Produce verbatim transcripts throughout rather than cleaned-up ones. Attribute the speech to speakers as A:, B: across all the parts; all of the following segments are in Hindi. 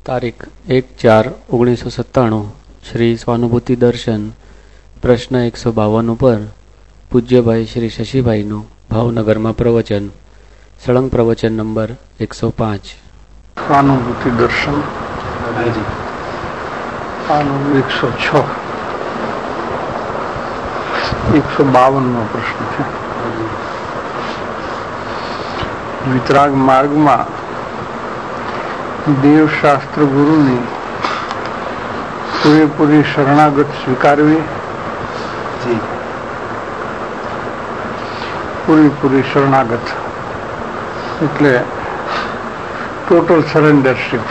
A: તારીખ એક ચાર ઓગણીસો સત્તાણું શ્રી સ્વાનુભૂતિ દર્શન પ્રશ્ન એકસો બાવન ઉપર પૂજ્યભાઈ શ્રી શશીભાઈનું ભાવનગરમાં પ્રવચન સળંગ પ્રવચન નંબર એકસો પાંચ.
B: સ્વાનુભૂતિ દર્શન એકસો છ એકસો બાવન નો પ્રશ્ન છે. વિતરાગ માર્ગમાં દેવશાસ્ત્ર ગુરુની પૂરેપૂરી શરણાગત સ્વીકારવી, પૂરેપૂરી શરણાગત એટલે ટોટલ સરેન્ડરશીપ.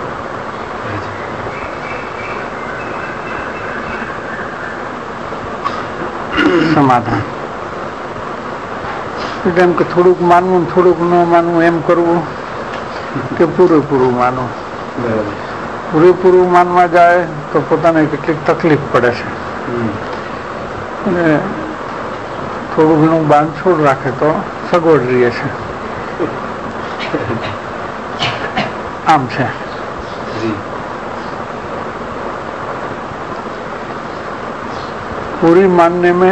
B: સમાધાન એટલે એમ કે થોડુંક માનવું થોડુંક ન માનવું એમ કરવું કે પૂરેપૂરું માનવું. પૂરેપૂરું માનવા જાય તો પોતાને કેટલીક તકલીફ પડે છે અને થોડું ઘણું બાંધછોડ રાખે તો સગવડ રહે છે. આમ છે. पूरी मानने में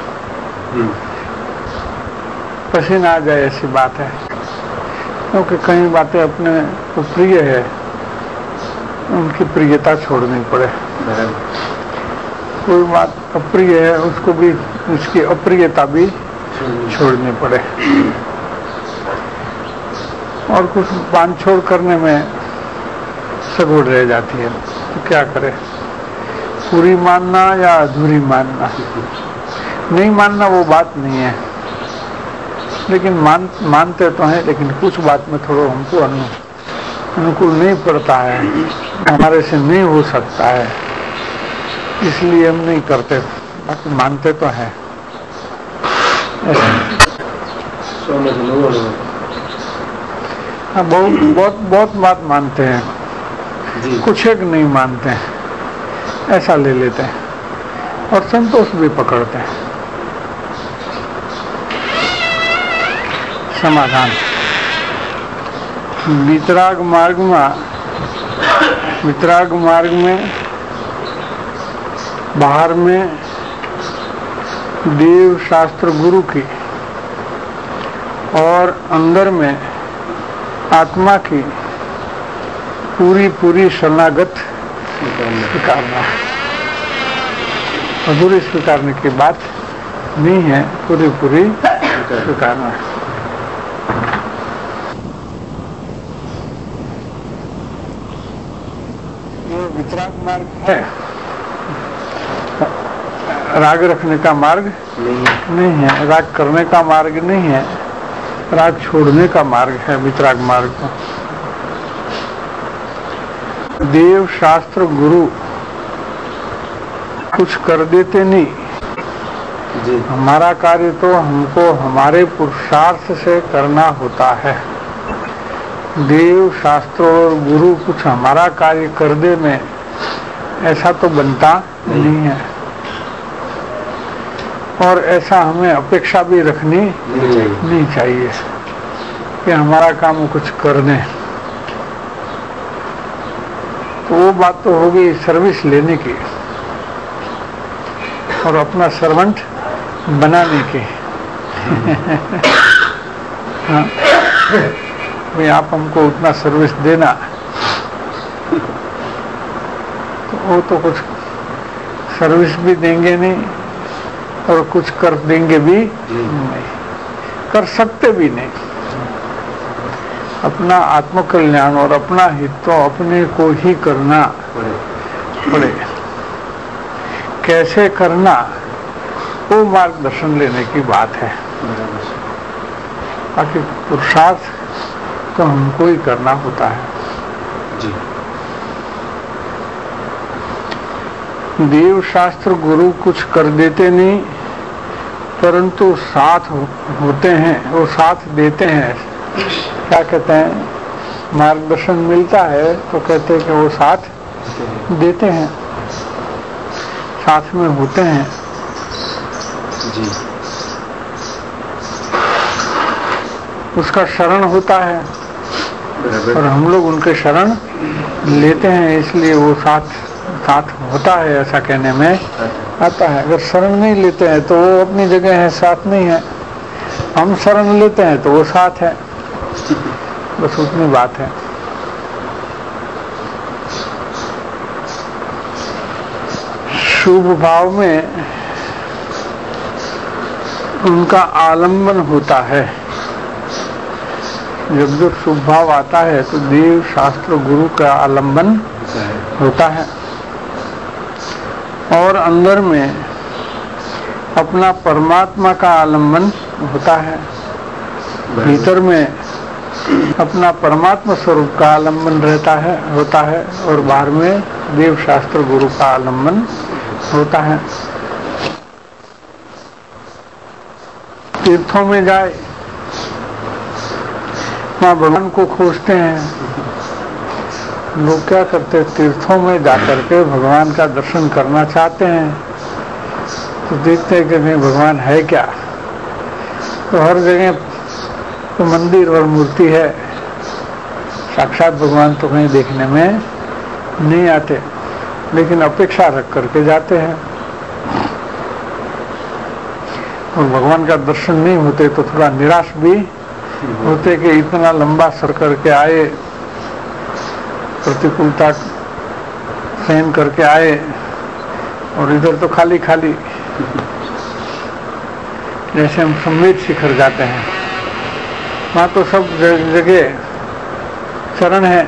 B: पसीना आ जाए ऐसी बात है, क्योंकि कई बातें अपने को प्रिय है उनकी प्रियता छोड़नी पड़े. कोई बात अप्रिय है उसको भी उसकी अप्रियता भी छोड़नी पड़े. और कुछ बांध छोड़ करने में सगवड़ रह जाती है तो क्या करे, पूरी मानना या अधूरी मानना. नहीं मानना वो बात नहीं है, लेकिन मान मानते तो हैं, लेकिन कुछ बात में थोड़ा हमको अनु, अनुकूल नहीं पड़ता है, हमारे से नहीं हो सकता है, इसलिए हम नहीं करते. बाकी मानते तो हैं. हाँ, बहुत बहुत बहुत बात मानते हैं, कुछ एक नहीं मानते हैं, ऐसा ले लेते हैं और संतोष भी पकड़ते हैं. समाधान. वितराग मार्ग में वितराग मार्ग में बाहर में देव शास्त्र गुरु की और अंदर में आत्मा की पूरी पूरी शरणागत स्वीकारना. अधूरी स्वीकारने की बात नहीं है, पूरी पूरी स्वीकारना. ये वितराग मार्ग है, राग रखने का मार्ग नहीं, नहीं है, राग करने का मार्ग नहीं है, राग छोड़ने का मार्ग है वितराग मार्ग. देव शास्त्र गुरु कुछ कर देते नहीं जी. हमारा कार्य तो हमको हमारे पुरुषार्थ से करना होता है. देव शास्त्र और गुरु कुछ हमारा कार्य कर दे में ऐसा तो बनता नहीं, नहीं है, और ऐसा हमें अपेक्षा भी रखनी नहीं, नहीं चाहिए कि हमारा काम कुछ कर दें. तो वो बात तो हो गई सर्विस लेने की और अपना सर्वेंट बनाने की. हाँ, भाई आप हमको उतना सर्विस देना, तो वो तो कुछ सर्विस भी देंगे नहीं और कुछ कर देंगे भी नहीं, कर सकते भी नहीं. अपना आत्मकल्याण और अपना हित तो अपने को ही करना पड़े. कैसे करना वो मार्गदर्शन लेने की बात है. बाकी पुरुषार्थ तो हमको ही करना होता है जी. देव शास्त्र गुरु कुछ कर देते नहीं, परंतु साथ हो, होते हैं, वो साथ देते हैं. क्या कहते हैं, मार्गदर्शन मिलता है तो कहते हैं कि वो साथ देते हैं, साथ में होते हैं जी. उसका शरण होता है और हम लोग उनके शरण लेते हैं इसलिए वो साथ साथ होता है, ऐसा कहने में आता है। अगर शरण नहीं लेते हैं तो वो अपनी जगह है, साथ नहीं है। हम शरण लेते हैं तो वो साथ है, बस उतनी बात है। शुभ भाव में उनका आलंबन होता है। जब जब शुभ भाव आता है तो देव शास्त्र गुरु का आलंबन होता है और अंदर में अपना परमात्मा का आलंबन होता है। भीतर में अपना परमात्मा स्वरूप का आलंबन रहता है होता है और बाहर में देव शास्त्र गुरु का आलंबन होता है। तीर्थों में जाए, वहाँ भगवान को खोजते हैं। लोग क्या करते हैं, तीर्थों में जाकर के भगवान का दर्शन करना चाहते हैं तो देखते हैं कि नहीं भगवान है क्या। तो हर जगह तो मंदिर और मूर्ति है, साक्षात भगवान तो कहीं देखने में नहीं आते, लेकिन अपेक्षा रख करके जाते हैं और भगवान का दर्शन नहीं होते तो थोड़ा निराश भी होते कि इतना लंबा सर करके आए, प्रतिकूलता सहन करके आए और इधर तो खाली खाली। जैसे हम संवेद शिखर जाते हैं, वहाँ तो सब जगह चरण है,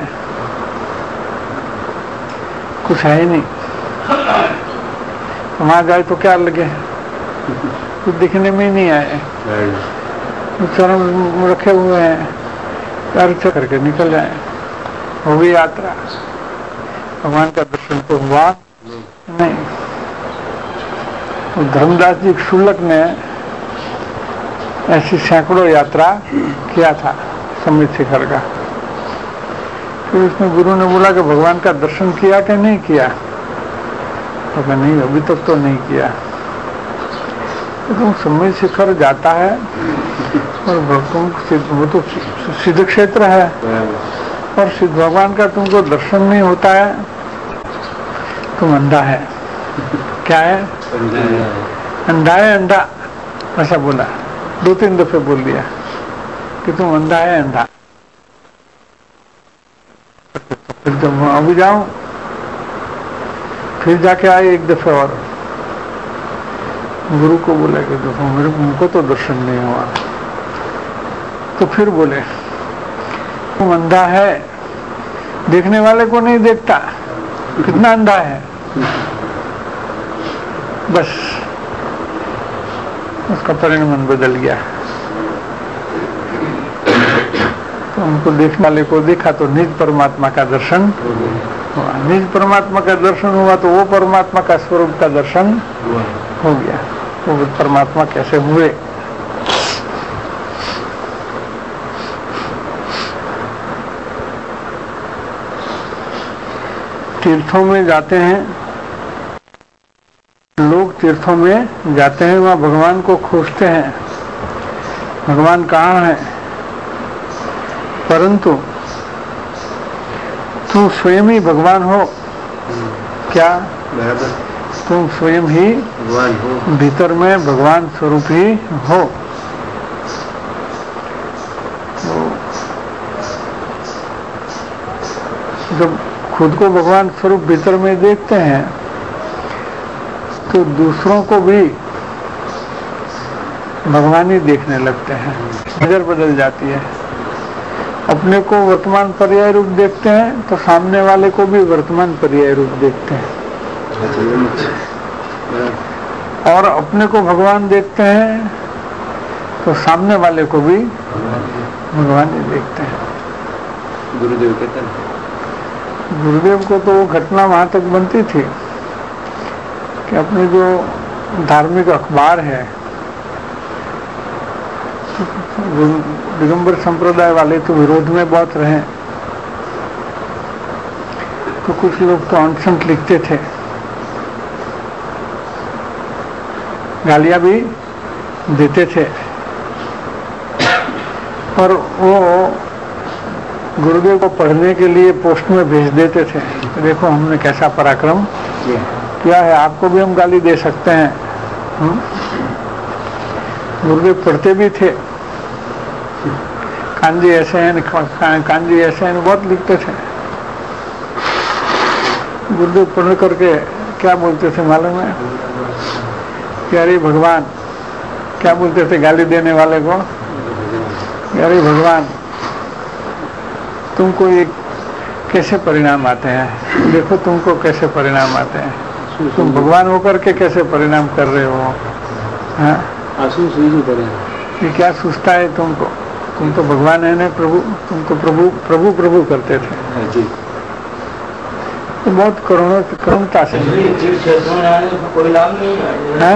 B: कुछ है ही नहीं। वहाँ जाए तो क्या लगे, कुछ दिखने में ही नहीं आए, चरण रखे हुए हैं, अर्थ करके निकल जाए, हो गई यात्रा। भगवान का दर्शन तो हुआ नहीं। तो धर्मदास जी शुल्क ने ऐसी सैकड़ों यात्रा किया था संवेद शिखर का। फिर उसमें गुरु ने बोला कि भगवान का दर्शन किया कि नहीं किया, तो कहा नहीं अभी तक तो नहीं किया। तो संवेद शिखर जाता है और भक्तों वो तो सिद्ध क्षेत्र है और सिद्ध भगवान का तुमको दर्शन नहीं होता है, तुम अंधा है। क्या है, अंधा है, अंधा ऐसा बोला, दो तीन दफे बोल दिया कि तुम अंधा है, अंधा। फिर जब अभी जाऊं, फिर जाके आए एक दफे और गुरु को बोला कि देखो मेरे को तो दर्शन नहीं हुआ। तो फिर बोले तुम अंधा है, देखने वाले को नहीं देखता, कितना अंधा है। बस उसका परिणाम बदल गया। तो उनको देखने वाले को देखा तो निज परमात्मा का दर्शन हुआ। निज परमात्मा का दर्शन हुआ तो वो परमात्मा का स्वरूप का दर्शन हो गया। वो परमात्मा कैसे हुए, तीर्थों में जाते हैं लोग, तीर्थों में जाते हैं, वहाँ भगवान को खोजते हैं, भगवान कहाँ है। परंतु तू स्वयं ही भगवान हो क्या? तुम स्वयं ही भगवान हो, भीतर में भगवान स्वरूप ही हो। तो जब खुद को भगवान स्वरूप भीतर में देखते हैं तो दूसरों को भी भगवान ही देखने लगते हैं, नजर बदल जाती है। अपने को वर्तमान पर्याय रूप देखते हैं तो सामने वाले को भी वर्तमान पर्याय रूप देखते हैं, और अपने को भगवान देखते हैं तो सामने वाले को भी भगवान ही देखते हैं।
C: गुरुदेव कहते हैं,
B: गुरुदेव को तो वो घटना वहां तक बनती थी कि अपने जो धार्मिक अखबार है, दिगंबर संप्रदाय वाले तो विरोध में बहुत रहे, तो कुछ लोग तो अनशन लिखते थे, गालियां भी देते थे, और वो गुरुदेव को पढ़ने के लिए पोस्ट में भेज देते थे। देखो हमने कैसा पराक्रम किया है, आपको भी हम गाली दे सकते हैं। हुँ? गुरुदेव पढ़ते भी थे, कांजी ऐसे हैं, कांजी ऐसे हैं, बहुत लिखते थे। गुरुदेव पढ़ करके क्या बोलते थे मालूम है? कि अरे भगवान, क्या बोलते थे गाली देने वाले को? अरे भगवान, तुमको ये कैसे परिणाम आते हैं, देखो तुमको कैसे परिणाम आते हैं, तुम भगवान होकर के कैसे परिणाम कर रहे हो? हाँ, ये क्या सोचता है तुमको? तुम तो भगवान है ना प्रभु, तुम तो प्रभु प्रभु प्रभु करते थे जी। तो बहुत करुणा करुणता से
D: कोई लाभ नहीं है,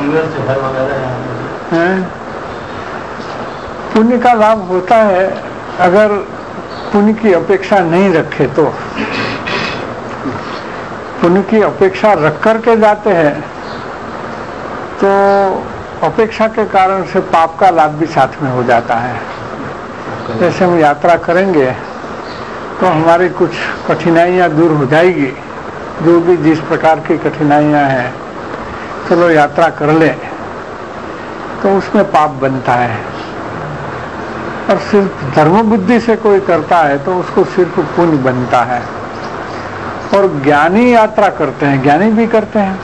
B: पुण्य का लाभ होता है अगर पुण्य की अपेक्षा नहीं रखे तो। पुण्य की अपेक्षा रख करके जाते हैं तो अपेक्षा के कारण से पाप का लाभ भी साथ में हो जाता है। जैसे हम यात्रा करेंगे तो हमारी कुछ कठिनाइयाँ दूर हो जाएगी, जो भी जिस प्रकार की कठिनाइयाँ हैं, चलो यात्रा कर ले, तो उसमें पाप बनता है। और सिर्फ धर्म बुद्धि से कोई करता है तो उसको सिर्फ पुण्य बनता है। और ज्ञानी यात्रा करते हैं, ज्ञानी भी करते हैं,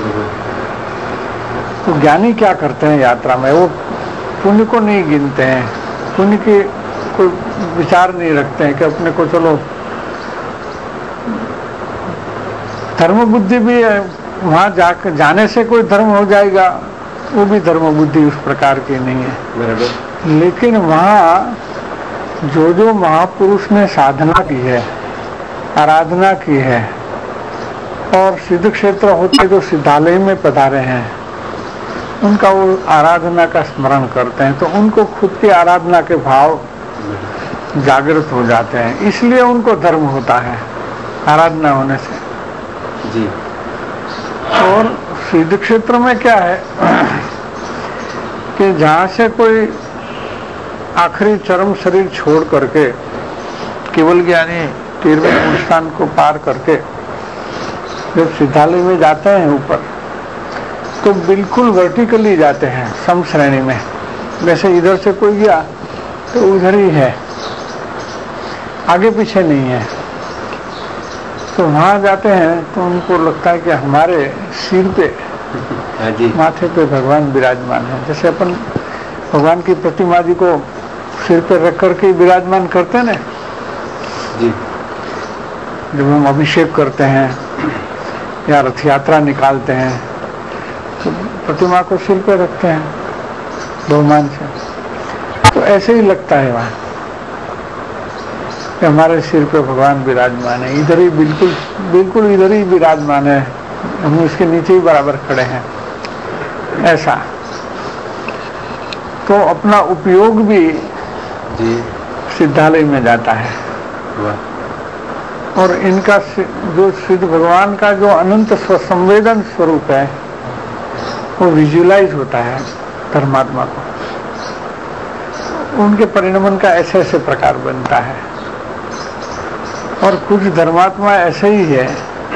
B: तो ज्ञानी क्या करते हैं यात्रा में? वो पुण्य को नहीं गिनते हैं, पुण्य की कोई विचार नहीं रखते हैं कि अपने को चलो धर्म बुद्धि भी है, वहां जाकर जाने से कोई धर्म हो जाएगा, वो भी धर्म बुद्धि उस प्रकार की नहीं है। लेकिन वहां जो जो महापुरुष ने साधना की है, आराधना की है, और सिद्ध क्षेत्र होते जो सिद्धालय में पधारे हैं, उनका वो आराधना का स्मरण करते हैं, तो उनको खुद की आराधना के भाव जागृत हो जाते हैं, इसलिए उनको धर्म होता है आराधना होने से जी। और सिद्ध क्षेत्र में क्या है कि जहाँ से कोई आखिरी चरम शरीर छोड़ करके केवल ज्ञानी तेरहवें अनुष्ठान को पार करके जब सिद्धालय में जाते हैं ऊपर, तो बिल्कुल वर्टिकली जाते हैं, सम श्रेणी में। जैसे इधर से कोई गया तो उधर ही है, आगे पीछे नहीं है। तो वहां जाते हैं तो उनको लगता है कि हमारे सिर पे, माथे पे भगवान विराजमान है। जैसे अपन भगवान की प्रतिमा जी को सिर पे रख करके विराजमान करते हैं ना जी, जब हम अभिषेक करते हैं या रथ यात्रा निकालते हैं तो प्रतिमा को सिर पे रखते हैं बहुमान से, तो ऐसे ही लगता है वहां कि हमारे सिर पे भगवान विराजमान है, इधर ही बिल्कुल बिल्कुल इधर ही विराजमान है, हम इसके नीचे ही बराबर खड़े हैं, ऐसा। तो अपना उपयोग भी जी सिद्धालय में जाता है। और इनका जो सिद्ध भगवान का जो अनंत स्वसंवेदन स्वरूप है वो विजुअलाइज होता है धर्मात्मा को, उनके परिणमन का ऐसे ऐसे प्रकार बनता है। और कुछ धर्मात्मा ऐसे ही है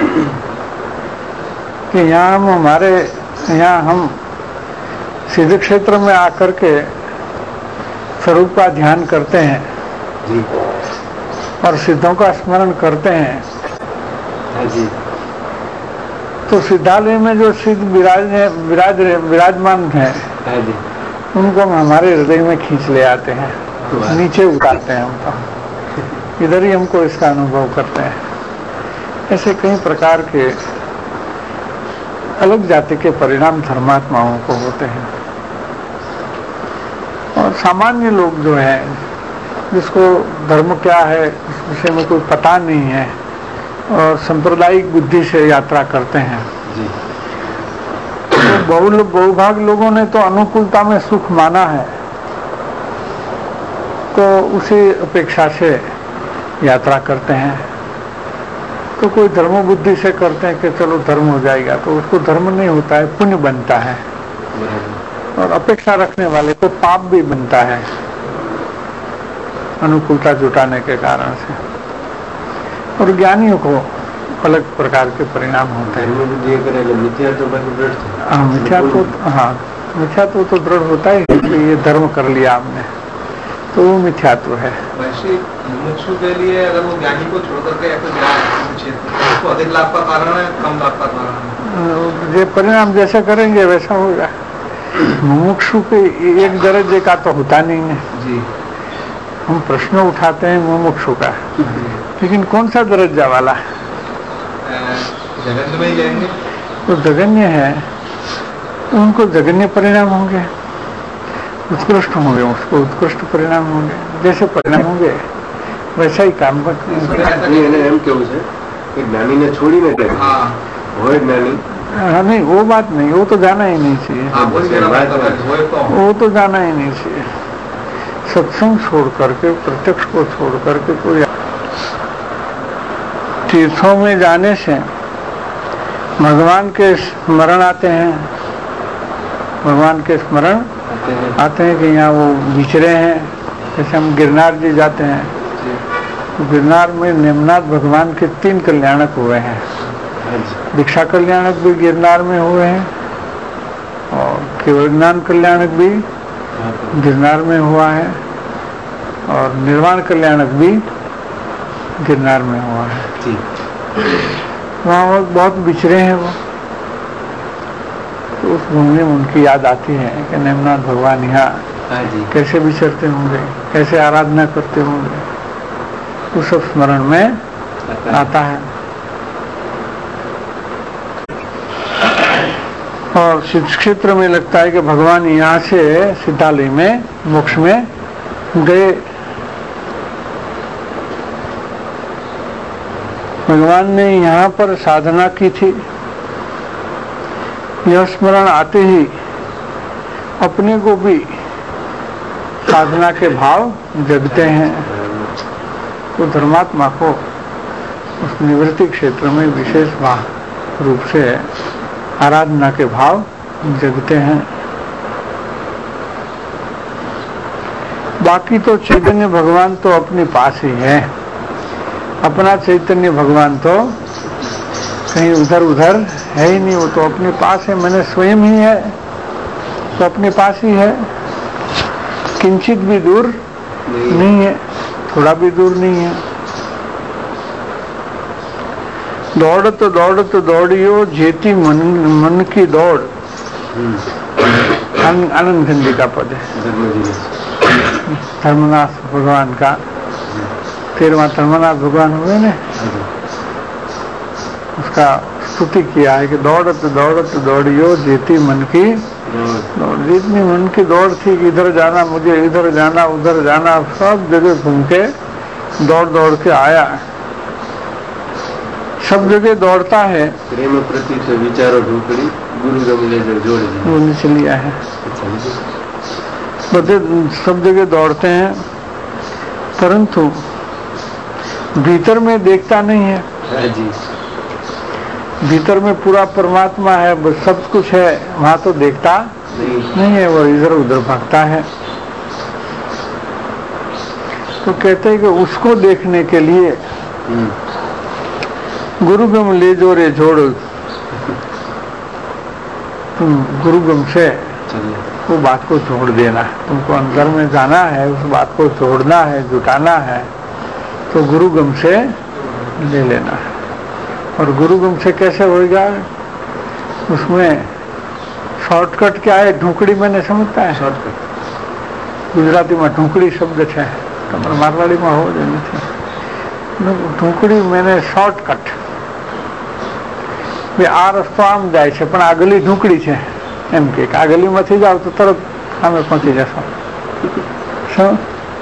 B: कि यहाँ हम हमारे यहाँ हम सिद्ध क्षेत्र में आकर के स्वरूप का ध्यान करते हैं जी, और सिद्धों का स्मरण करते हैं जी। तो सिद्धालय में जो सिद्ध विराज विराज विराजमान है जी, उनको हम हमारे हृदय में खींच ले आते हैं, नीचे उतारते हैं हमको, इधर ही हमको इसका अनुभव करते हैं। ऐसे कई प्रकार के अलग जाति के परिणाम धर्मात्माओं को होते हैं। और सामान्य लोग जो हैं, जिसको धर्म क्या है इस विषय में कोई पता नहीं है और सांप्रदायिक बुद्धि से यात्रा करते हैं जी। तो बहु बहुभाग लोगों ने तो अनुकूलता में सुख माना है, तो उसी अपेक्षा से यात्रा करते हैं। तो कोई धर्म बुद्धि से करते हैं कि चलो धर्म हो जाएगा, तो उसको धर्म नहीं होता है, पुण्य बनता है। और अपेक्षा रखने वाले को पाप भी बनता है। अनुकूलता जुटाने के कारण से। और ज्ञानियों को अलग प्रकार के परिणाम होते हैं। हाँ, मिथ्यात्व हाँ मिथ्यात्व तो दृढ़ होता ही कि ये धर्म कर लिया आपने, तो वो मिथ्यात्व है।
E: वैसे मुमुक्षु के लिए अगर वो ज्ञानी को छोड़ करके या फिर ज्ञान उसको अधिक लाभ का कारण है, कम लाभ का कारण है,
B: ये परिणाम जैसा करेंगे वैसा होगा। मुमुक्षु के एक दर्जे का तो होता नहीं है
E: जी।
B: हम प्रश्न उठाते हैं मुमुक्षु का, लेकिन कौन सा दर्जा वाला?
E: जगन्य में ही जाएंगे
B: तो जगन्य है, उनको जगन्य परिणाम होंगे, उत्कृष्ट होंगे, उसको उत्कृष्ट परिणाम होंगे। जैसे परिणाम होंगे वैसा ही काम करते
C: ज्ञानी ने छोड़ी नहीं करी।
E: हाँ
C: वो ज्ञानी
B: हाँ, नहीं वो बात नहीं, वो तो जाना ही नहीं चाहिए। वो तो जाना ही नहीं चाहिए। सत्संग छोड़ करके, प्रत्यक्ष को छोड़ करके कोई तीर्थों में जाने से भगवान के स्मरण आते हैं, भगवान के स्मरण आते हैं कि यहाँ वो विचरे हैं। जैसे हम गिरनार जी जाते हैं तो गिरनार में निम्नाथ भगवान के तीन कल्याणक हुए हैं। दीक्षा कल्याणक भी गिरनार में हुए हैं और केवल ज्ञान कल्याणक भी गिरनार में हुआ है और निर्वाण कल्याणक भी गिरनार में हुआ है। वहाँ बहुत बिछड़े हैं वो, तो उस घूमने में उनकी याद आती है कि निम्नाथ भगवान यहाँ कैसे विचरते होंगे, कैसे आराधना करते होंगे, वो सब स्मरण में आता है। और सिद्ध क्षेत्र में लगता है कि भगवान यहाँ से सिद्धालय में मोक्ष में गए। भगवान ने यहाँ पर साधना की थी, यह स्मरण आते ही अपने को भी साधना के भाव जगते हैं। तो धर्मात्मा को उस निवृत्ति क्षेत्र में विशेष रूप से आराधना के भाव जगते हैं। बाकी तो चैतन्य भगवान तो अपने पास ही है, अपना चैतन्य भगवान तो कहीं उधर उधर है ही नहीं, वो तो अपने पास है। मैंने स्वयं ही है तो अपने पास ही है, किंचित भी दूर नहीं, नहीं है, थोड़ा भी दूर नहीं है। दौड़त दौड़त दौड़ियो जेती मन मन की दौड़, आनंद गंदी का पद है, धर्मनाथ भगवान का। तेरहवां धर्मनाथ भगवान हुए ने, उसका स्तुति किया है कि दौड़त दौड़त दौड़ियो जेती मन की दौड़। जितनी मन की दौड़ थी कि इधर जाना, मुझे इधर जाना, उधर जाना, सब जगह घूम के दौड़ दौड़ के आया, सब जगह दौड़ता है।
C: प्रेम प्रति तो विचारो ढूंढी गुरु गमले जोड़
B: वो नीचे लिया है, बच्चे सब जगह दौड़ते हैं, परंतु भीतर में देखता नहीं है।
C: जी।
B: भीतर में पूरा परमात्मा है, बस सब कुछ है, वहां तो देखता नहीं, नहीं है, वो इधर उधर भागता है। तो कहते हैं कि उसको देखने के लिए गुरुगम ले जो रे जोड़, तुम गुरुगम से वो बात को जोड़ देना। तुमको अंदर में जाना है, उस बात को जोड़ना है, जुटाना है, तो गुरुगम से ले लेना है। और गुरुगम से कैसे होगा? उसमें शॉर्टकट क्या है? ढूंकड़ी मैंने समझता है, शॉर्टकट गुजराती में ढूंकड़ी शब्द है, तो मारवाड़ी में हो जाए ढूंकड़ी मैंने शॉर्टकट। આ રસ્તો આમ જાય છે પણ આગલી ઢૂંકડી છે એમ કે આગલીમાંથી જાવ તો તરત સામે પહોંચી જશો। શું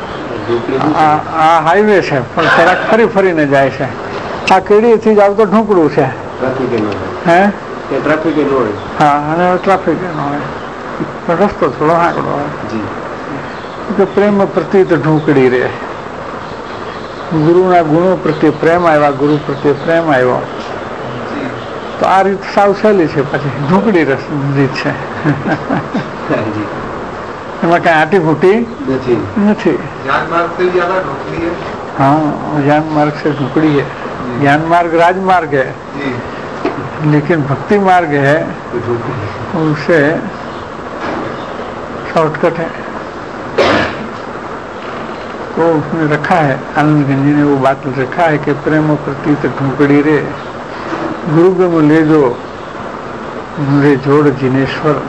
B: આ હાઈવે છે પણ જરાક ફરી ફરીને જાય છે, આ કેડીથી જાવ તો ઢૂંકડું છે, હે
C: ટ્રાફિક ન હોય,
B: હા, અને ટ્રાફિક ન હોય, રસ્તો થોડો આંકડો હોય। પ્રેમ પ્રત્યે તો ઢૂંકડી રહે, ગુરુના ગુણો પ્રત્યે પ્રેમ આવ્યા, ગુરુ પ્રત્યે પ્રેમ આવ્યો, તો આ રીત સાવ સહેલી છે, પછી ઢૂંકડી રીત છે। એમાં કઈ આટી ફૂટી
C: નથી.
B: નથી.
E: ज्ञान मार्ग से ज्यादा ढोकली है.
B: हाँ, ज्ञान मार्ग से ढुकड़ी है. ज्ञान मार्ग राजमार्ग है,
E: जी.
B: लेकिन भक्ति मार्ग है उससे शॉर्टकट है. तो उसने रखा है, आनंद गंजी ने वो बात रखा है कि प्रेम प्रतीत ढूंकड़ी रे गुरुगम ले जो रे जोड़ जिनेश्वर.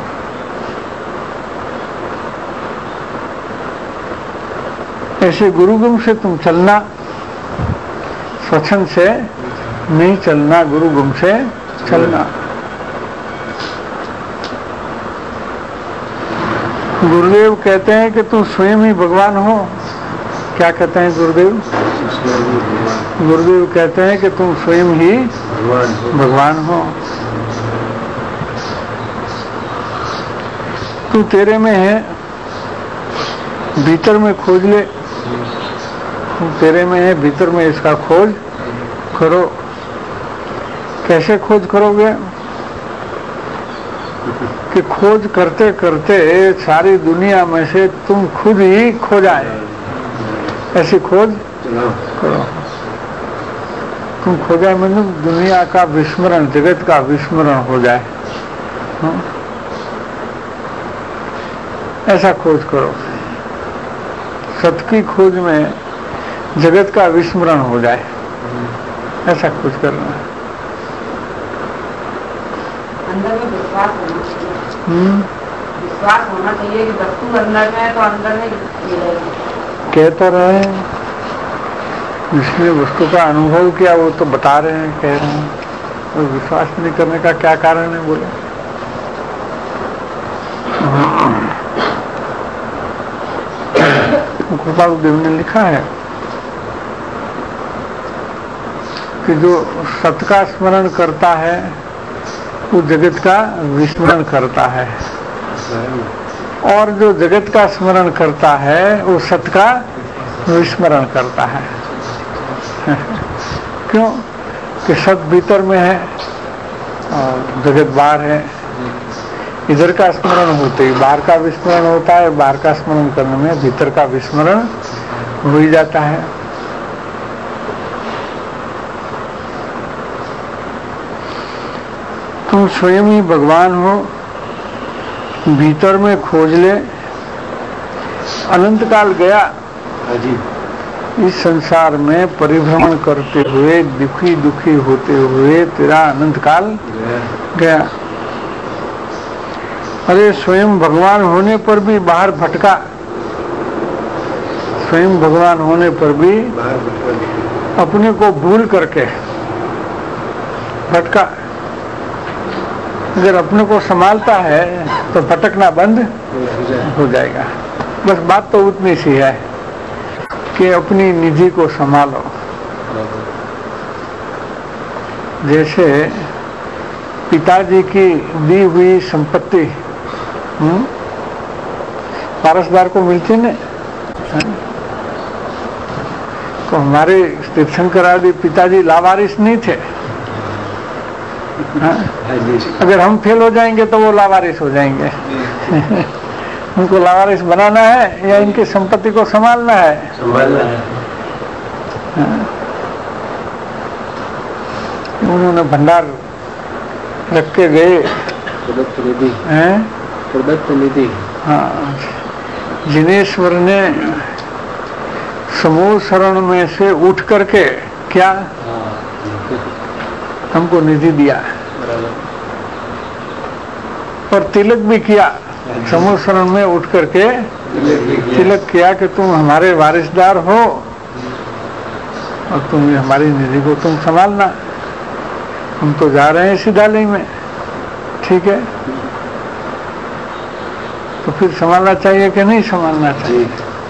B: ऐसे गुरुगम से तुम चलना, स्वच्छंद से नहीं चलना, गुरुगम से चलना. गुरुदेव कहते हैं कि तुम स्वयं ही भगवान हो. क्या कहते हैं गुरुदेव? गुरुदेव कहते हैं कि तुम स्वयं ही भगवान हो. तू तेरे में है, भीतर में खोज ले. तू तेरे में है, भीतर में इसका खोज करो. कैसे खोज करोगे? कि खोज करते करते सारी दुनिया में से तुम खुद ही खो जाए, ऐसी खोज करो. तुम खो जाए मतलब दुनिया का विस्मरण, जगत का विस्मरण हो जाए. हाँ? ऐसा खोज करो. सत्य की खोज में जगत का विस्मरण हो जाए, ऐसा खोज करना है.
F: अंदर में विश्वास होना चाहिए.
B: हम्म
F: विश्वास होना चाहिए कि वस्तु अंदर में है तो अंदर में मिलेगा.
B: कह तो रहे हैं, जिसने वस्तु का अनुभव किया वो तो बता रहे हैं, कह रहे हैं. तो विश्वास नहीं करने का क्या कारण है बोले? कृपालु देव ने लिखा है कि जो सत्य का स्मरण करता है वो जगत का विस्मरण करता है, और जो जगत का स्मरण करता है वो सत्य का विस्मरण करता है. क्यों? कि सत्य भीतर में है और जगत बाहर है. इधर का स्मरण होते ही बाहर का विस्मरण होता है, बाहर का स्मरण करने में भीतर का विस्मरण हो ही जाता है. तुम स्वयं ही भगवान हो, भीतर में खोज ले. अनंत काल गया इस संसार में परिभ्रमण करते हुए, दुखी दुखी होते हुए तेरा अनंत काल गया. अरे स्वयं भगवान होने पर भी बाहर भटका, स्वयं भगवान होने पर भी अपने को भूल करके भटका. अगर अपने को संभालता है तो भटकना बंद हो जाएगा. बस बात तो उतनी सी है कि अपनी निधि को संभालो. जैसे पिताजी की दी हुई संपत्ति हम्म वारसदार को मिलती न, तो हमारे तीर्थंकर आदि पिताजी लावारिस नहीं थे. हाँ? अगर हम फेल हो जाएंगे तो वो लावारिस हो जाएंगे. उनको लावारिस बनाना है या इनकी संपत्ति को संभालना है?
C: संभालना है.
B: हाँ? उन्होंने भंडार रख के गए.
C: प्रदत्त निधि.
B: हैं?
C: प्रदत्त निधि.
B: हाँ, जिनेश्वर ने समूह शरण में से उठ करके क्या हमको निधि दिया, और तिलक भी किया. समूह शरण में उठ करके तिलक किया कि तुम हमारे वारिसदार हो और तुम हमारी निधि को तुम संभालना. हम तो जा रहे हैं सिधालय में, ठीक है, तो फिर संभालना चाहिए कि नहीं संभालना चाहिए?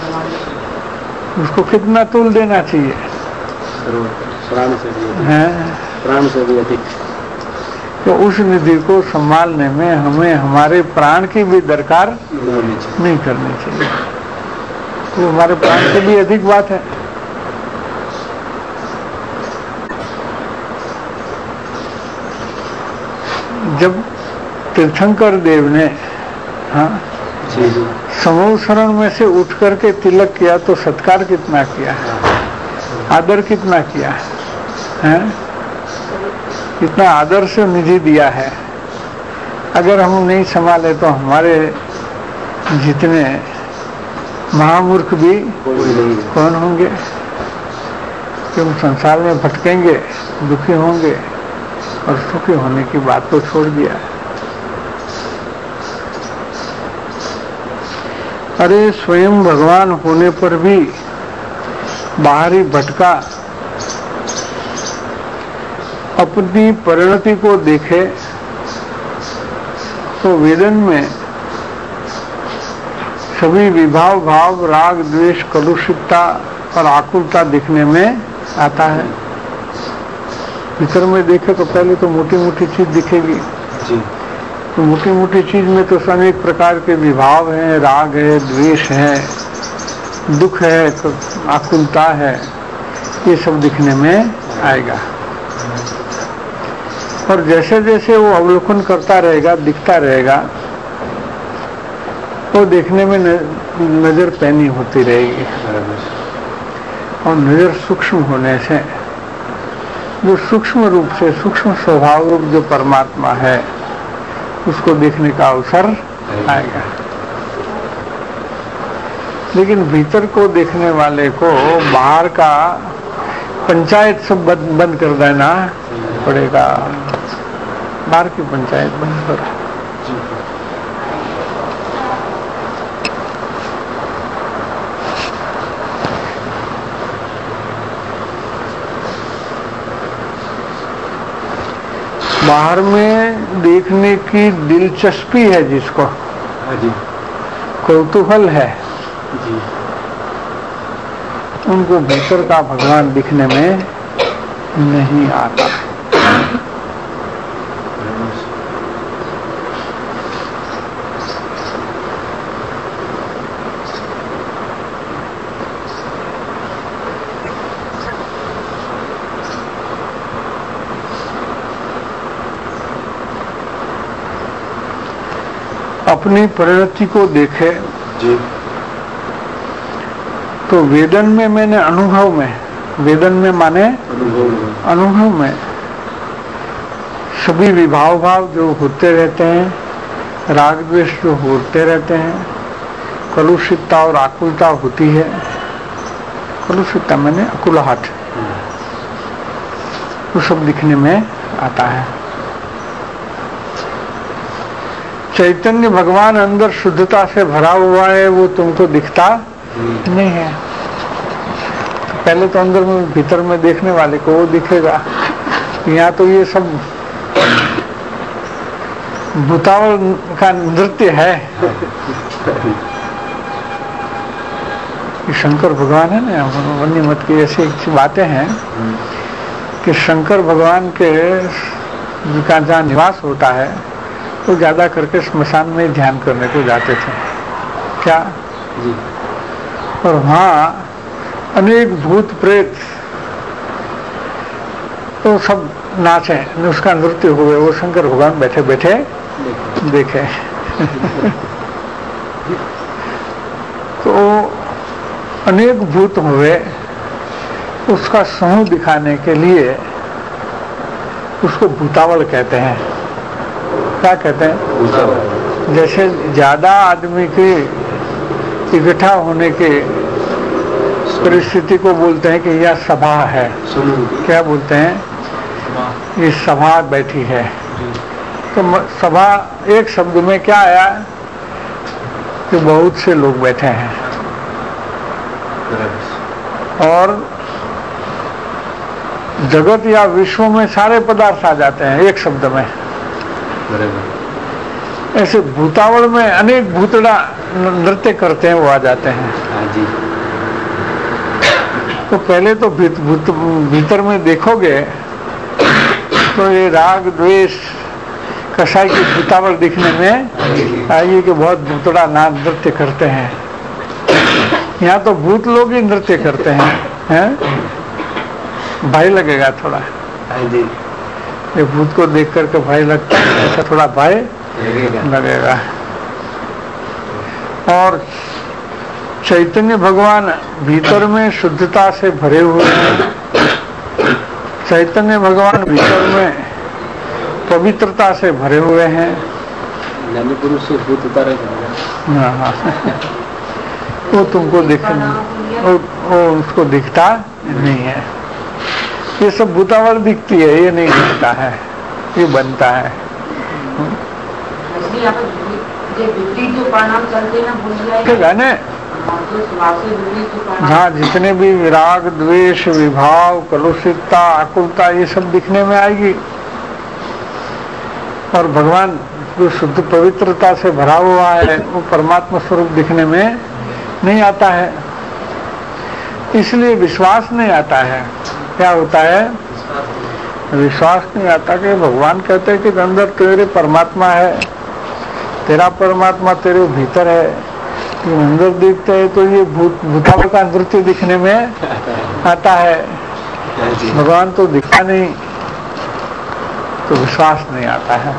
B: उसको कितना तूल देना चाहिए?
C: प्राण से भी
B: हैं?
C: प्राण से भी अधिक.
B: तो उस निधि को संभालने में हमें हमारे प्राण की भी दरकार नहीं करनी चाहिए. तो हमारे प्राण से भी अधिक बात है. जब तीर्थंकर देव ने हाँ समूह शरण में से उठ करके तिलक किया तो सत्कार कितना किया, आदर कितना किया है, कितना आदर से निधि दिया है। अगर हम नहीं संभाले तो हमारे जितने महामूर्ख भी कौन होंगे, क्यों संसार में भटकेंगे, दुखी होंगे और सुखी होने की बात तो छोड़ दिया। अरे स्वयं भगवान होने पर भी बाहरी भटका अपनी परिणति को देखे तो वेदन में सभी विभाव भाव राग द्वेष कलुषितता और आकुलता दिखने में आता है। भीतर में देखे तो पहले तो मोटी मोटी चीज दिखेगी जी। तो मोटी मोटी चीज में तो अनेक प्रकार के विभाव हैं, राग है, द्वेष है, दुख है, तो आकुलता है, ये सब दिखने में आएगा। और जैसे जैसे वो अवलोकन करता रहेगा, दिखता रहेगा, वो देखने में नजर पैनी होती रहेगी। और नजर सूक्ष्म होने से जो सूक्ष्म रूप से सूक्ष्म स्वभाव रूप जो परमात्मा है उसको देखने का अवसर आएगा। लेकिन भीतर को देखने वाले को बाहर का पंचायत सब बंद कर देना पड़ेगा। बाहर की पंचायत बंद करो। बाहर में देखने की दिलचस्पी है जिसको, कौतूहल है जी, उनको भीतर का भगवान दिखने में नहीं आता। अपनी परिणति को देखे जी। तो वेदन में मैंने अनुभव में, वेदन में माने अनुभव में सभी विभाव भाव जो होते रहते हैं, राग द्वेष जो होते रहते हैं, कलुषितता और आकुलता होती है। कलुषितता मैंने अकुलाहट, वो सब दिखने में आता है। चैतन्य भगवान अंदर शुद्धता से भरा हुआ है, वो तुमको दिखता नहीं है। पहले तो अंदर में भीतर में देखने वाले को वो दिखेगा। यहाँ तो ये सब भूतावल का नृत्य है। शंकर भगवान है ना, वन्य मत की ऐसी अच्छी बातें हैं कि शंकर भगवान के जिनका जहाँ निवास होता है वो ज्यादा करके स्मशान में ध्यान करने को जाते थे क्या जी। और वहाँ अनेक भूत प्रेत तो सब नाचे, उसका नृत्य हुए, वो शंकर भगवान बैठे बैठे देखे। तो अनेक भूत हुए, उसका समूह दिखाने के लिए उसको भूतावल कहते हैं। क्या कहते हैं? जैसे ज्यादा आदमी के इकट्ठा होने के परिस्थिति को बोलते हैं कि यह सभा है। क्या बोलते हैं? ये सभा बैठी है। तो सभा एक शब्द में क्या आया कि बहुत से लोग बैठे हैं और जगत या विश्व में सारे पदार्थ आ जाते हैं एक शब्द में। ऐसे भूतावल में अनेक भूतड़ा नृत्य करते हैं, वो आ जाते हैं। जी। तो पहले तो भीत, भूत, भीतर में देखोगे तो ये राग द्वेष कसाई की भूतावल दिखने में आइए कि बहुत भूतड़ा नाच नृत्य करते हैं। यहाँ तो भूत लोग ही नृत्य करते हैं, हैं? भय लगेगा थोड़ा। जी। ये भूत को देख करके भय लगता है, ऐसा थोड़ा भय लगेगा। और चैतन्य भगवान भीतर में शुद्धता से भरे हुए हैं। चैतन्य भगवान भीतर में पवित्रता से भरे हुए हैं।
C: ज्ञानी पुरुष से भूत उतारे
B: हाँ हाँ वो तुमको दिख वो, वो उसको दिखता नहीं है। ये सब भूतावल दिखती है, ये नहीं दिखता है, ये बनता है। गाने हाँ, जितने भी विराग, द्वेष, विभाव, कलुषितता, आकुलता, ये सब दिखने में आएगी। और भगवान जो शुद्ध पवित्रता से भरा हुआ है वो परमात्मा स्वरूप दिखने में नहीं आता है, इसलिए विश्वास नहीं आता है। क्या होता है? विश्वास नहीं आता कि भगवान कहते हैं कि अंदर तेरे परमात्मा है, तेरा परमात्मा तेरे भीतर है, तो अंदर दिखते है तो ये भूत भूताओं का नृत्य दिखने में आता है, भगवान तो दिखा नहीं, तो विश्वास नहीं आता है।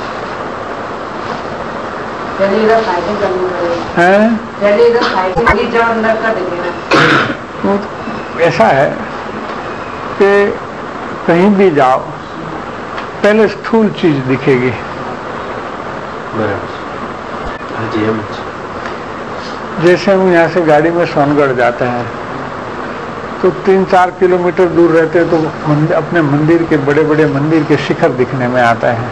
B: तो ऐसा है कि कहीं भी जाओ पहले स्थूल चीज दिखेगी। जैसे हम यहाँ से गाड़ी में सोनगढ़ जाते हैं तो तीन चार किलोमीटर दूर रहते हैं तो मंदिर, अपने मंदिर के बड़े बड़े मंदिर के शिखर दिखने में आता है।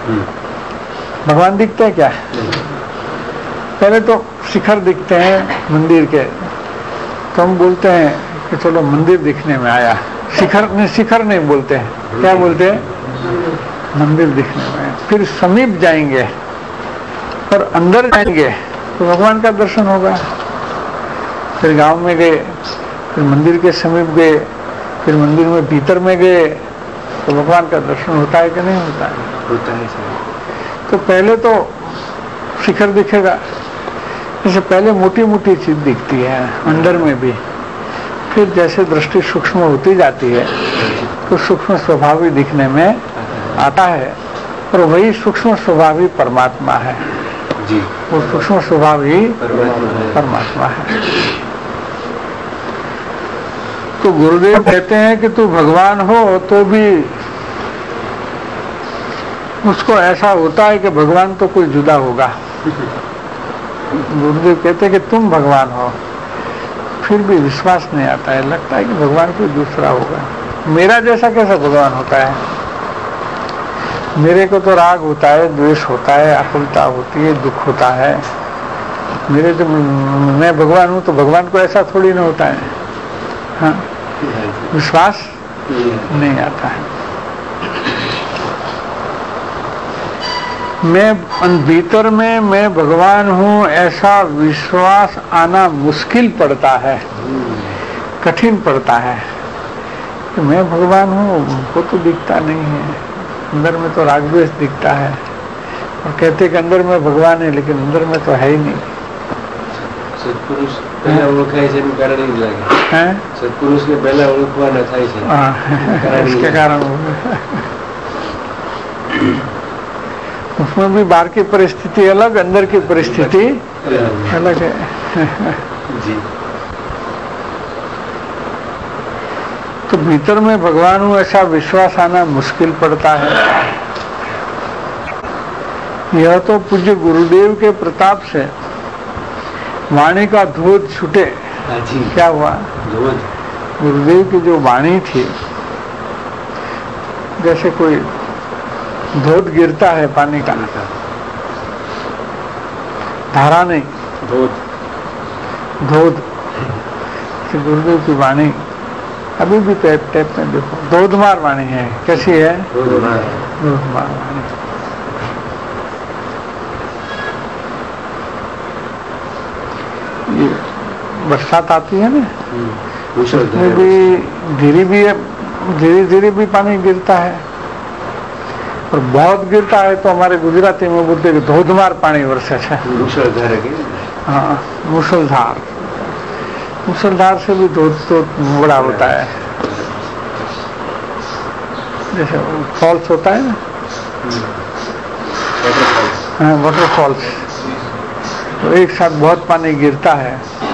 B: भगवान दिखते हैं क्या? पहले तो शिखर दिखते हैं मंदिर के, तो हम बोलते हैं कि चलो मंदिर दिखने में आया। शिखर नहीं, शिखर नहीं बोलते हैं, क्या बोलते हैं? मंदिर दिखने में। फिर समीप जाएंगे और अंदर जाएंगे तो भगवान का दर्शन होगा। फिर गांव में गए, फिर मंदिर के समीप गए, फिर मंदिर में भीतर में गए तो भगवान का दर्शन होता है कि नहीं होता है?
C: होता है।
B: तो पहले तो शिखर दिखेगा, जैसे पहले मोटी मोटी चीज दिखती है अंदर में भी, फिर जैसे दृष्टि सूक्ष्म होती जाती है तो सूक्ष्म स्वभावी दिखने में आता है, और वही सूक्ष्म स्वभावी परमात्मा है
C: जी।
B: वो सूक्ष्म स्वभावी
C: परमात्मा है,
B: परमात्मा है। तो गुरुदेव कहते हैं कि तू भगवान हो तो भी उसको ऐसा होता है कि भगवान तो कोई जुदा होगा। गुरुदेव कहते हैं कि तुम भगवान हो, फिर भी विश्वास नहीं आता है, लगता है कि भगवान कोई दूसरा होगा। मेरा जैसा कैसा भगवान होता है? मेरे को तो राग होता है, द्वेष होता है, आकुलता होती है, दुख होता है। मेरे जो मैं भगवान हूँ तो भगवान को ऐसा थोड़ी ना होता है। हाँ, विश्वास नहीं आता है। मैं भीतर में मैं भगवान हूँ ऐसा विश्वास आना मुश्किल पड़ता है, कठिन पड़ता है कि मैं भगवान हूँ, वो तो दिखता नहीं है, अंदर में तो राग द्वेष दिखता है। और कहते कि अंदर में भगवान है लेकिन अंदर में तो है ही नहीं।
C: सत्पुरुष पहला ओळखाय છે એનું કારણ એ લાગે
B: हैं?
C: સત્પુરુષને પહેલા ઓળખવાના થાય છે
B: इसके कारण उसमें भी बाहर की परिस्थिति अलग, अंदर की परिस्थिति अलग है
C: जी।
B: तो भीतर में भगवान हूँ ऐसा विश्वास आना मुश्किल पड़ता है। यह तो पूज्य गुरुदेव के प्रताप से वाणी का धोध छूटे। क्या हुआ? गुरुदेव की जो वाणी थी, जैसे कोई धोध गिरता है पानी का, धारा नहीं,
C: धोध
B: धोध। गुरुदेव की वाणी अभी भी टैप टैप में देखो धोधमार वाणी है। कैसी है? धोधमार वाणी। ये बरसात आती है ना, उसमें भी धीरे भी धीरे धीरे भी पानी गिरता है, और बहुत गिरता है तो हमारे गुजराती में बोलते हैं धोधमार पानी वर्षा है।
C: मुसलधार है।
B: हाँ, मुसलधार। मुसलधार से भी धोध तो बड़ा होता है, जैसे फॉल्स होता है ना, हाँ, वाटरफॉल्स। तो एक साथ बहुत पानी गिरता है।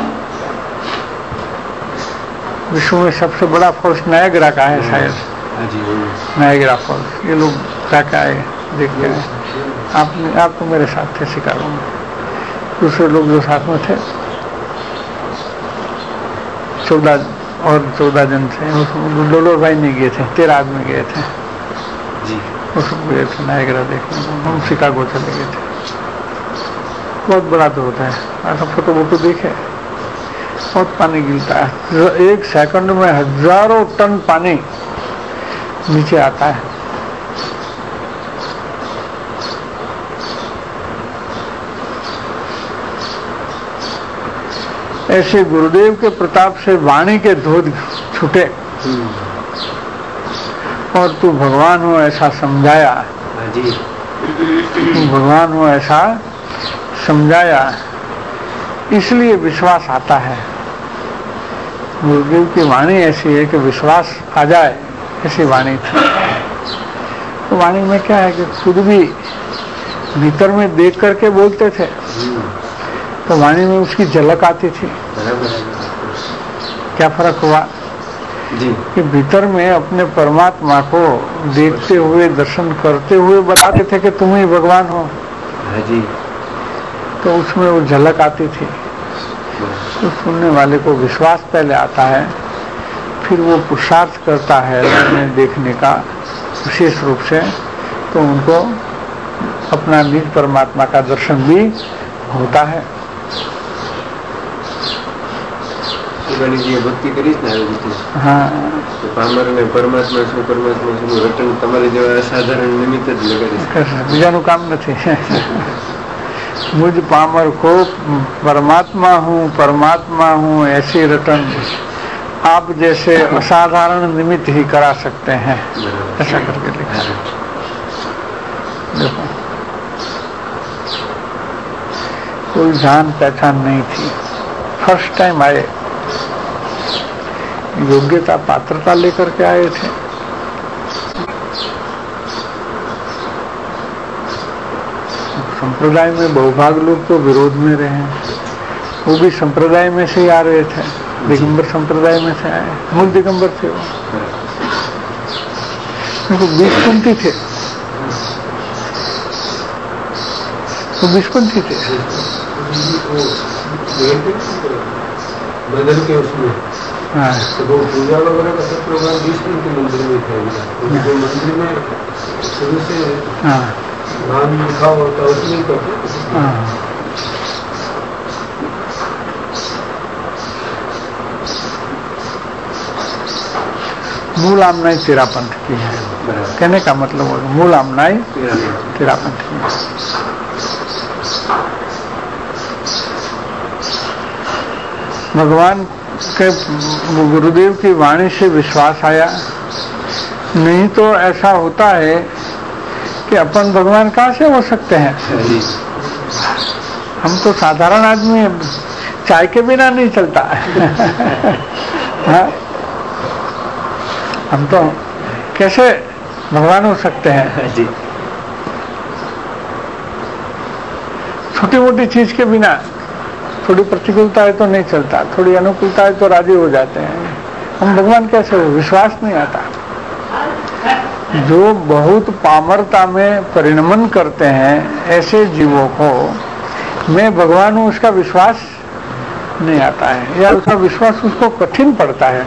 B: विश्व में सबसे बड़ा फॉल्स नायग्रा का है शायद, नायग्रा फॉल्स। ये लोग जाके आए, देख के आए। आपने आप तो मेरे साथ थे शिकागो में, दूसरे लोग जो साथ में थे चौदह और चौदह जन थे। उसमें डोलोर भाई नहीं गए थे, तेरह आदमी गए थे
C: जी।
B: उसको गए थे नायग्रा देखने। हम शिकागो चले गए थे। बहुत बड़ा तो होता है, ऐसा फोटो वोटो देखे, बहुत पानी गिरता है। एक सेकंड में हजारों टन पानी नीचे आता है। ऐसे गुरुदेव के प्रताप से वाणी के धोध छूटे और तू भगवान हो ऐसा समझाया
C: जी।
B: तू भगवान हो ऐसा समझाया, इसलिए विश्वास आता है। गुरुदेव की वाणी ऐसी है कि विश्वास आ जाए, ऐसी वाणी थी। तो वाणी में क्या है कि खुद भी भीतर में देख करके बोलते थे, तो वाणी में उसकी झलक आती थी। क्या फर्क हुआ
C: जी।
B: कि भीतर में अपने परमात्मा को देखते हुए, दर्शन करते हुए बताते थे कि तुम ही भगवान हो
C: जी।
B: तो उसमें वो झलक आती थी। तो सुनने वाले को विश्वास पहले आता है, फिर वो पुरुषार्थ करता है देखने का विशेष रूप से, तो उनको अपना निज परमात्मा का दर्शन भी होता है।
C: भक्ति करीश ना
B: हाँ,
C: तो पामर ने परमात्मा શું પરમાત્મા શું રટન તમારી જેવા સાધારણ નિમિત્ત જ લગાડી
B: બીજાનું કામ નથી। मुझ पामर को परमात्मा हूँ परमात्मा हूँ ऐसी रटन आप जैसे असाधारण निमित्त ही करा सकते हैं, ऐसा करके लिखा। देखो कोई जान पहचान नहीं थी, फर्स्ट टाइम आए, योग्यता पात्रता लेकर के आए थे। संप्रदाय में बहुभाग लोग तो विरोध में रहे, वो भी संप्रदाय में से ही आ रहे थे, दिगंबर संप्रदाय में से आए, मूल दिगंबर थे वो। देखो बीसपंथी थे, वो बीसपंथी थे।
C: बदल के उसमें
B: हाँ,
C: तो वो पूजा वगैरह का सब प्रोग्राम बीसपंथी मंदिर में था। जो मंदिर में शुरू से
B: हाँ,
C: नाम लिखा होता उसमें करते।
B: हाँ। मूल आमनाई तेरा पंथ की है, कहने का मतलब वो मूल आमनाई तेरा पंथ की है। भगवान के गुरुदेव की वाणी से विश्वास आया, नहीं तो ऐसा होता है कि अपन भगवान कहाँ से हो सकते हैं। हम तो साधारण आदमी हैं, चाय के बिना नहीं चलता। हाँ? हम तो कैसे भगवान हो सकते हैं। छोटी मोटी चीज के बिना, थोड़ी प्रतिकूलता है तो नहीं चलता, थोड़ी अनुकूलता है तो राजी हो जाते हैं। हम भगवान कैसे हो, विश्वास नहीं आता। जो बहुत पामरता में परिणमन करते हैं ऐसे जीवों को मैं भगवान हूँ उसका विश्वास नहीं आता है, या उसका विश्वास उसको कठिन पड़ता है,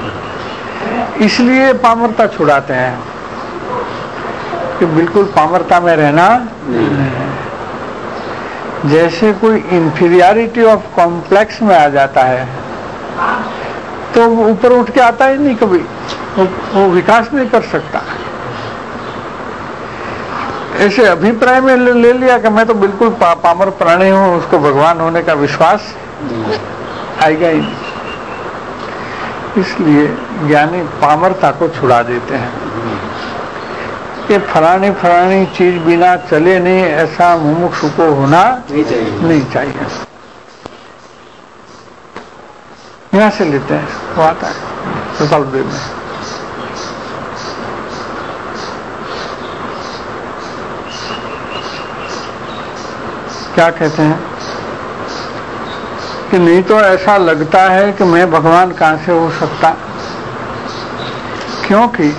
B: इसलिए पामरता छुड़ाते हैं कि बिल्कुल पामरता में रहना नहीं है। जैसे कोई इंफीरियरिटी ऑफ कॉम्प्लेक्स में आ जाता है तो वो ऊपर उठ के आता ही नहीं, कभी वो, वो विकास नहीं कर सकता। ऐसे अभिप्राय में ले, ले लिया कि मैं तो बिल्कुल पा, पामर प्राणी हूँ, उसको भगवान होने का विश्वास आएगा ही नहीं। इसलिए ज्ञानी पामरता को छुड़ा देते हैं कि फलानी फलानी चीज बिना चले नहीं, ऐसा मुमुक्षु को होना नहीं चाहिए, नहीं चाहिए। यहाँ से लेते हैं, वो आता है प्रतापदेव में। क्या कहते हैं कि नहीं तो ऐसा लगता है कि मैं भगवान कहां से हो सकता, क्योंकि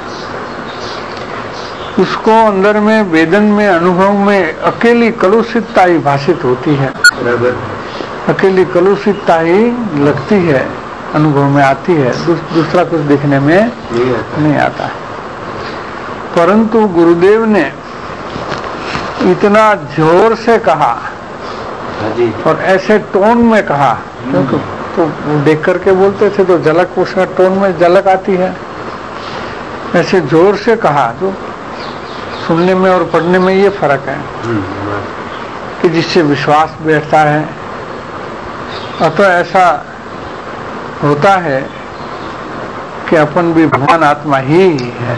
B: उसको अंदर में वेदन में अनुभव में अकेली कलुषितता ही भाषित होती है, अकेली कलुषितता ही लगती है, अनुभव में आती है, दूस, दूसरा कुछ दिखने में नहीं आता, नहीं आता है। परंतु गुरुदेव ने इतना जोर से कहा और ऐसे टोन में कहा, क्योंकि तो देख करके बोलते थे तो झलक उसका टोन में झलक आती है, ऐसे जोर से कहा तो सुनने में और पढ़ने में ये फर्क है कि जिससे विश्वास बैठता है। अतः ऐसा होता है कि अपन भी भगवान आत्मा ही है,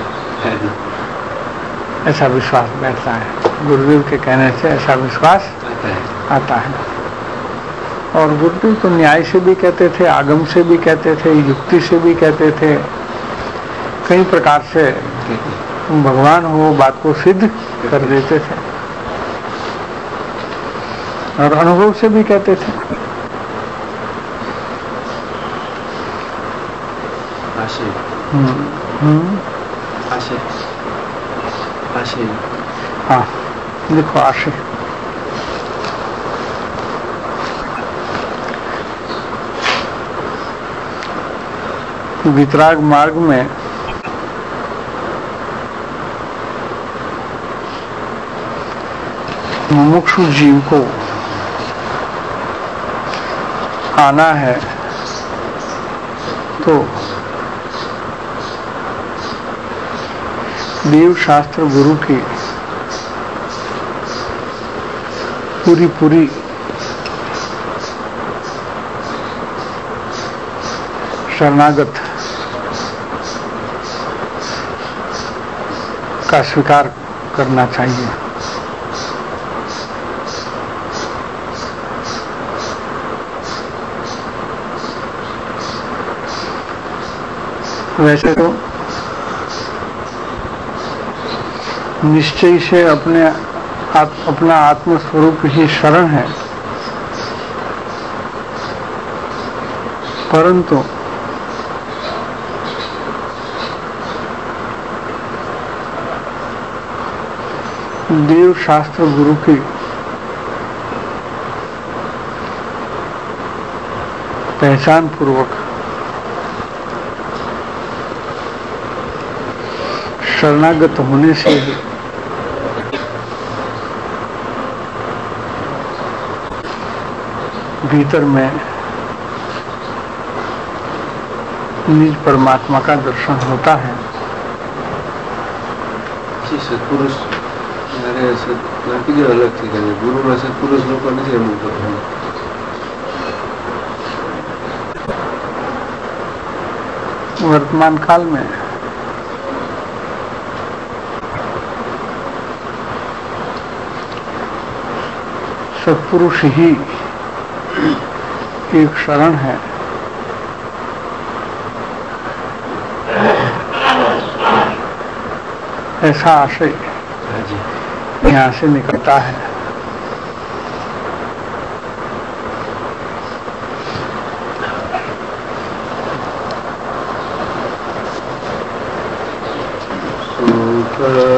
B: ऐसा विश्वास बैठता है। गुरुदेव के कहने से ऐसा विश्वास आता है। और गुरुदेव तो न्याय से भी कहते थे, आगम से भी कहते थे, युक्ति से भी कहते थे, कई प्रकार से भगवान हो बात को सिद्ध कर देते थे और अनुभव से भी कहते थे।
C: आशय
B: हम्म हम्म
C: आशय आशय
B: हाँ लिखो आशय। वितराग मार्ग में मुमुक्षु जीव को आना है तो देव शास्त्र गुरु की पूरी पूरी शरणागत का स्वीकार करना चाहिए। वैसे तो निश्चय से अपने आप, अपना आत्मस्वरूप ही शरण है, परंतु देव शास्त्र गुरु की पहचान पूर्वक शरणागत होने से ही भीतर में निज परमात्मा का दर्शन होता है।
C: सत्पुरुष अलग थी गुरु में सत्पुरुष लोग नहीं
B: वर्तमान काल में सत्पुरुष ही एक शरण है। ऐसा आशय यहाँ से निकलता है।
C: सुख